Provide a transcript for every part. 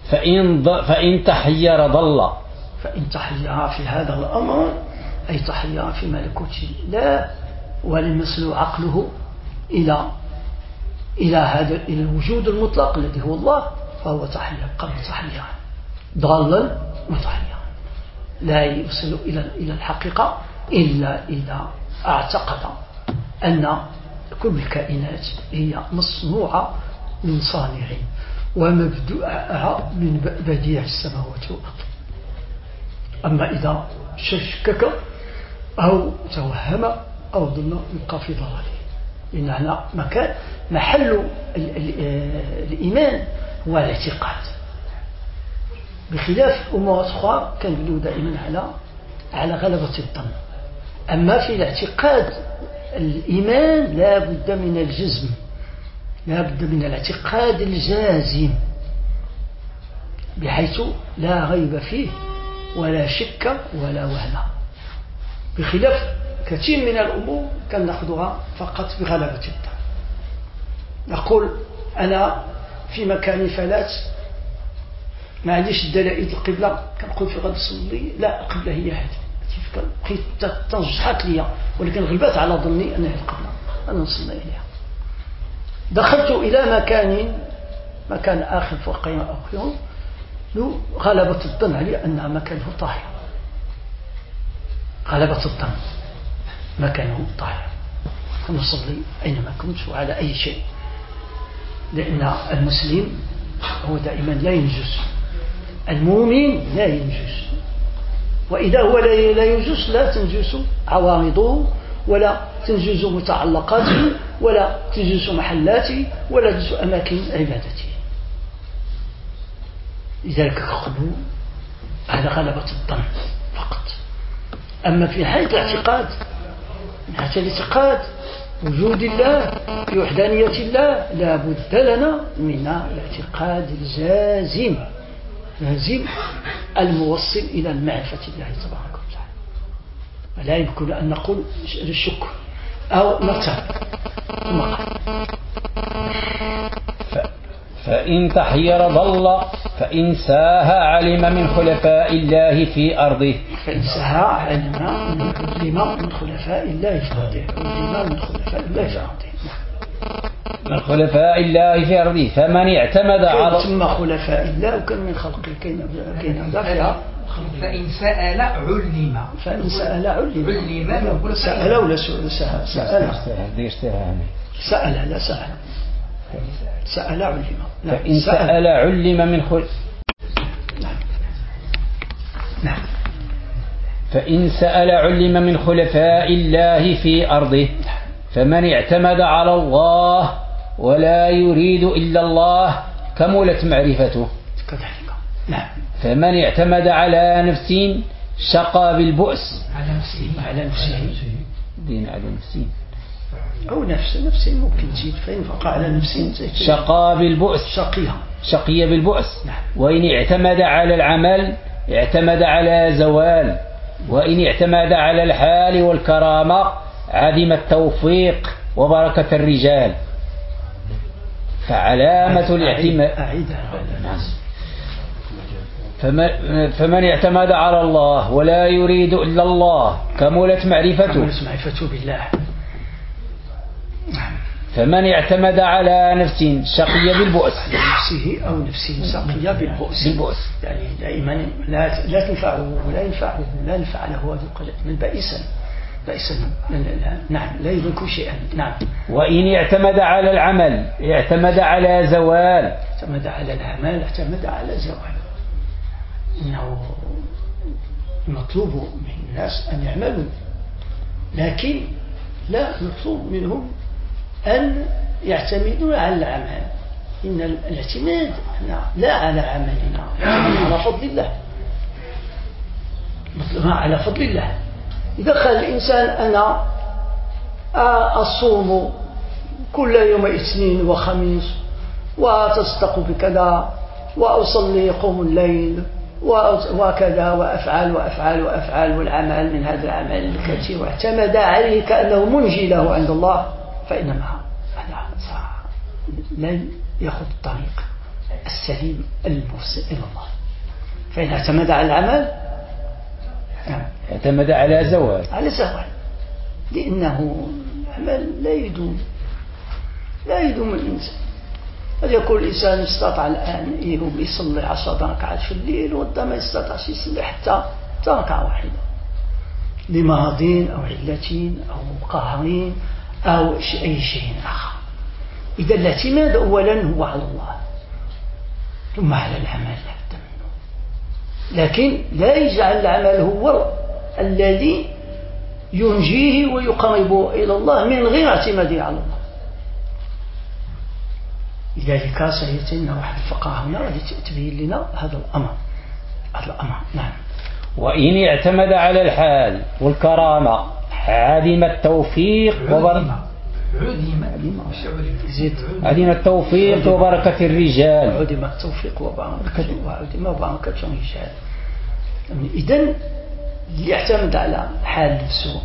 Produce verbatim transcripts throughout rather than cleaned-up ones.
فإن, فإن تحير ضل. فإن تحير في هذا الأمر أي تحير في ملكوت الله ولم يصل عقله إلى إلى هذا إلى الوجود المطلق الذي هو الله، فهو تحير قبل تحير ضالا متحيرا، لا يوصل إلى إلى الحقيقة إلا إذا اعتقد أن كل الكائنات هي مصنوعة من صانع ومبدوعة من بديع السماوات والأرض. أما إذا شكك أو توهم أو ظن يبقى في ضلاله، لأن مكان محل الإيمان هو الاعتقاد، بخلاف أمور أخرى كان دائما على على غلبة الظن. أما في الاعتقاد الإيمان لا بد من الجزم، لا بد من الاعتقاد الجازم بحيث لا ريب فيه ولا شك ولا وهم، بخلاف كثير من الأمور كان نأخذها فقط بغلبة الظن. نقول أنا في مكان فلات ما عنديش الدلائل القبلة، كنقول في غد صلي لا القبلة هي هذه، بقيت تنجحت لي ولكن غلبت على ظني أنها القبلة، أنا نصلي إليها. دخلت إلى مكان مكان آخر فوقيا أو خير، غلبة الظن علي أن مكانه طاهر، غلبة الظن مكانه طاهر، فنصلي أينما كنت وعلى أي شيء، لأن المسلم هو دائما لا ينجس، المؤمن لا ينجس، وإذا هو لا ينجس لا تنجس عوارضه ولا تنجس متعلقاته ولا تنجس محلاته ولا تنجس أماكن عبادته. لذلك قالوا هذا غلبة الظن فقط. أما في حالة الاعتقاد، من حالة الاعتقاد وجود الله في وحدانية الله لا بد لنا من الاعتقاد الجازم لازم الموصل إلى المعرفة الله تبارك وتعالى، ولا يمكن أن نقول الشك أو نرتاب. ثم قال فإن تحير ضل فإن ساه علم من خلفاء الله في أرضه. فإن ساه علم من خلفاء الله في أرضه، علم من خلفاء الله في أرضه، من خلفاء الله في أرضه. فمن اعتمد على ثم خلفاء الله وكان من خلقه كين كين دافع. فإن سأل علم، فإن سأل علم، علم سأل ولا سأل سأل سأل لا سأل سأل علم. فإن سأل علم من خل نعم. فإن سأل علم من خلفاء الله في أرضه. فمن اعتمد على الله ولا يريد إلا الله كملت معرفته. نعم. فمن اعتمد على نفس شقى بالبؤس. على نفسه على نفسه دين على نفسه أو نفس نفس ممكن تزيد، فإن فقع على نفسه شقى بالبؤس، شقيها شقي بالبؤس. نعم. وإن اعتمد على العمل اعتمد على زوال، وإن اعتمد على الحال والكرامة عدم التوفيق وبركة الرجال. فعلامة الاعتماد فمن اعتمد على الله ولا يريد إلا الله كملت معرفته، كملت معرفته بالله. فمن اعتمد على نفس شقي بالبؤس، نفسه أو نفسه شقي بالبؤس، بالبؤس يعني دائما لا لا تنفعه ولا ينفعه لا ينفع له هذا القلب من بائسا بائسا. نعم لا يدرك شيئا. نعم. وإن اعتمد على العمل اعتمد على زوال، اعتمد على العمل اعتمد على زوال. إنه مطلوب من الناس أن يعملوا، لكن لا مطلوب منهم أن يعتمدوا على العمل. إن الاعتماد لا على عملنا، على فضل الله، مطلوبها على فضل الله. إذا قال الإنسان أنا أصوم كل يوم اثنين وخميس وتصدق بكذا وأصلي قوم الليل وكذا وأفعل وأفعل وأفعل والعمل من هذا العمل الكثير واعتمد عليه كأنه منجي له عند الله، فإنما هذا لن يأخذ الطريق السليم الموصل إلى الله. فإن اعتمد على العمل اعتمد على زوال على زوال، لأنه العمل لا يدوم لا يدوم الإنسان. قد يكون الإنسان استطاع الآن يقوم يصلي عشر ركعات في الليل وده ما يستطيعش يصلي حتى ركعة واحدة لمرضين أو علتين أو قهرين أو أي شيء آخر. إذا الاعتماد أولا هو على الله ثم على العمل لابد منه، لكن لا يجعل العمل هو الذي ينجيه ويقربه إلى الله من غير اعتماده على الله. لذلك سيأتينا واحد الفقرة هنا التي تبين لنا هذا الأمر هذا الأمر نعم. وإن اعتمد على الحال والكرامة عدم التوفيق وبركة عدم التوفيق وبركة الرجال عدم التوفيق وبركة وعدم بركة الرجال. إذن اللي يعتمد على حال نفسه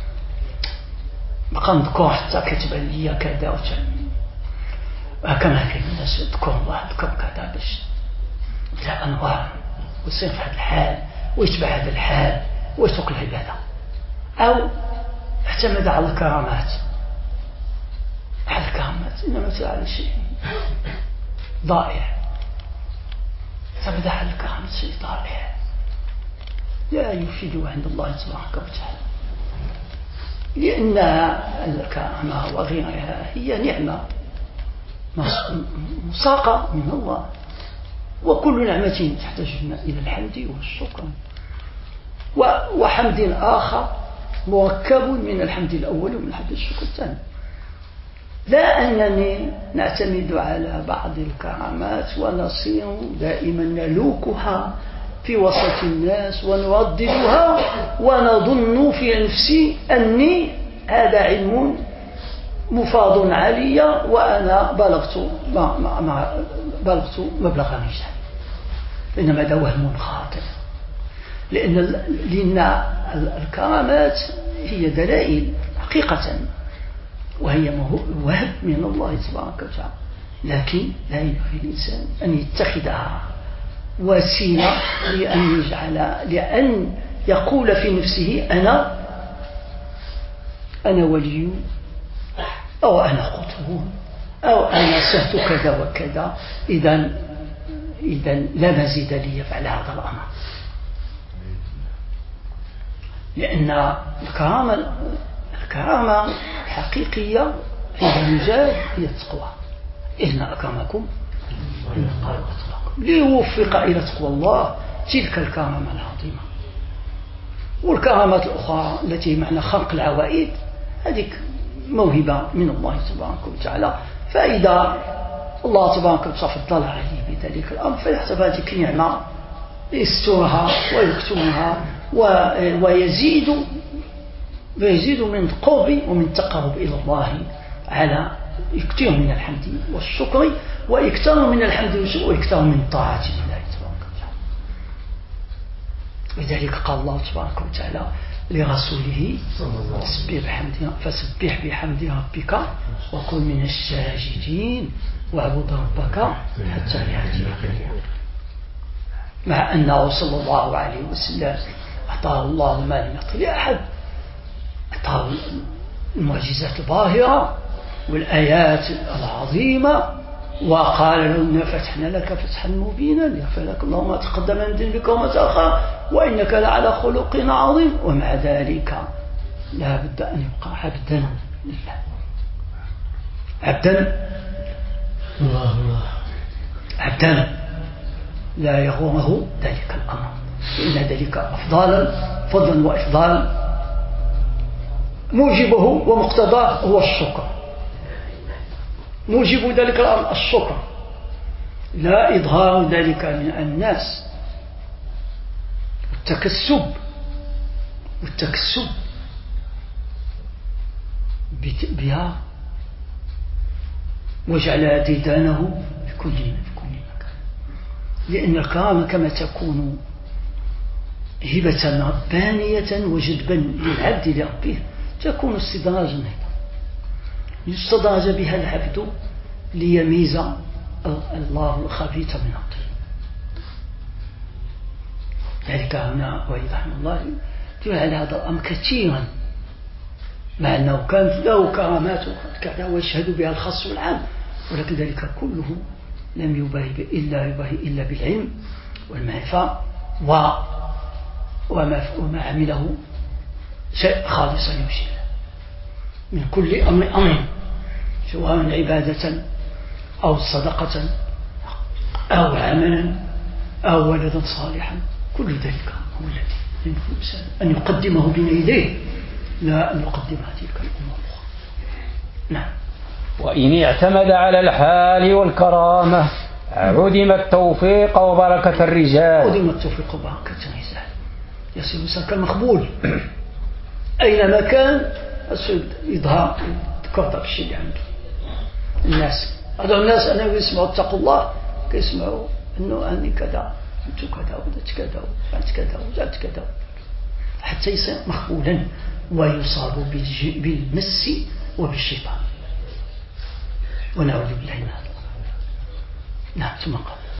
بقى نذكر حتى كتب لي كذا وكذا كما كاين الناس يذكر الله يذكر كذا باش لا أنوار ويصير في هذا الحال ويتبع هذا الحال ويترك العبادة، أو اعتمد على الكرامات على الكرامات إنما على شيء ضائع. اعتمد على الكرامات شيء ضائع لا يفيد عند الله تبارك وتعالى، لأن الكرامة وغيرها هي نعمة مساقة من الله، وكل نعمة تحتاج إلى الحمد والشكر، وحمد آخر مركب من الحمد الأول ومن الحمد الشكر الثاني. لا أنني نعتمد على بعض الكرامات ونصير دائما نلوكها في وسط الناس ونرددها ونظن في نفسي أني هذا علم مفاض علي وأنا بلغت ما ما ما بلغت مبلغ الرجال، إنما هذا وهم خاطئ، لأن لأن الكرامات هي دلائل حقيقة وهي وهب من الله تبارك وتعالى، لكن لا ينبغي الإنسان أن يتخذها وسيلة لأن يجعل لأن يقول في نفسه أنا أنا ولي أو أنا قطب أو أنا سهت كذا وكذا، إذا إذا لا مزيد لي يفعل هذا الأمر، لأن الكرامة الكرامة الحقيقية عند الرجال هي التقوى، إن أكرمكم إن الله أتقاكم، ليوفق إلى تقوى الله تلك الكرامة العظيمة. والكرامات الأخرى التي معنى خلق العوائد هذه موهبة من الله تبارك وتعالى، فإذا الله تبارك وتعالى فضل عليه بذلك الأمر فيحسب هذه نعمة يسترها ويكتمها ويزيد ويزيد من قرب ومن تقرب إلى الله على يكثر من الحمد والشكر ويكثر من الحمد والشكر ويكثر من طاعة الله تبارك وتعالى. لذلك قال الله تبارك وتعالى لرسوله فسبح بحمد فسبح بحمد ربك وكن من الساجدين واعبد ربك حتى يأتيك اليقين. مع أنه صلى الله عليه وسلم أعطاه الله ما لم يعطه لأحد، أعطاه المعجزات الباهرة والآيات العظيمة، وقال له إنا فتحنا لك فتحا مبينا ليغفر لك الله ما تقدم من ذنبك وما تأخر وإنك لعلى خلق عظيم، ومع ذلك لا بد أن يبقى عبدا لله، عبدا الله الله عبدا لا يغوره ذلك الأمر، إن ذلك أفضالا فضلا وإفضال موجبه ومقتضاه هو الشكر، موجب ذلك الأمر الشكر لا إظهار ذلك من الناس. التكسب والتكسب بها وجعل ديدانه في كل مكان، لأن الكرامة كما تكون هبة ربانية وجدبا للعبد لربه تكون استدراجا، يستدرج بها العبد ليميز الله الخبيث من الطيب. ذلك هنا وليد رحمه الله يدل على هذا الأمر كثيرا، مع أنه كان له كرامات كذا ويشهد بها الخاص والعام، ولكن ذلك كله لم يباهي إلا يباهي إلا بالعلم والمعرفة وما وما عمله شيء خالصا يمشي من كل أمر أمر، سواء عبادة أو صدقة أو عملا أو ولدا صالحا، كل ذلك هو الذي ينبغي الإنسان أن يقدمه بين يديه، لا أن يقدم تلك الأمور. نعم. وإن اعتمد على الحال والكرامة عدم التوفيق وبركة الرجال. عدم التوفيق وبركة الرجال، يصير الإنسان كالمخبول أينما كان يظهر يتكرر الشيء اللي عنده. الناس هذول الناس أنا يسمعوا اتقوا الله كيسمعوا إنه أني كذا أنت كذا وأنت كذا وأنت كذا وأنت كذا، حتى يصير مخبولا ويصاب بالمس وبالشيطان، ونعوذ بالله من هذا. نعم. ثم قال